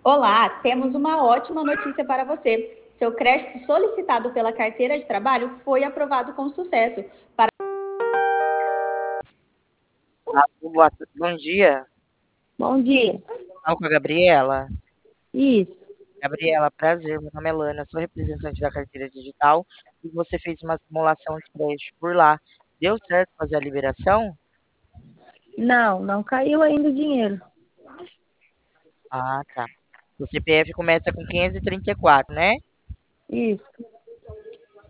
Olá, temos uma ótima notícia para você. Seu crédito solicitado pela carteira de trabalho foi aprovado com sucesso. Bom dia, Bom dia. falo com a Gabriela. Isso. Gabriela, prazer, meu nome é Lana, sou representante da carteira digital e você fez uma simulação de crédito por lá. Deu certo fazer a liberação? Não caiu ainda o dinheiro. Ah, tá. O CPF começa com 534, né? Isso.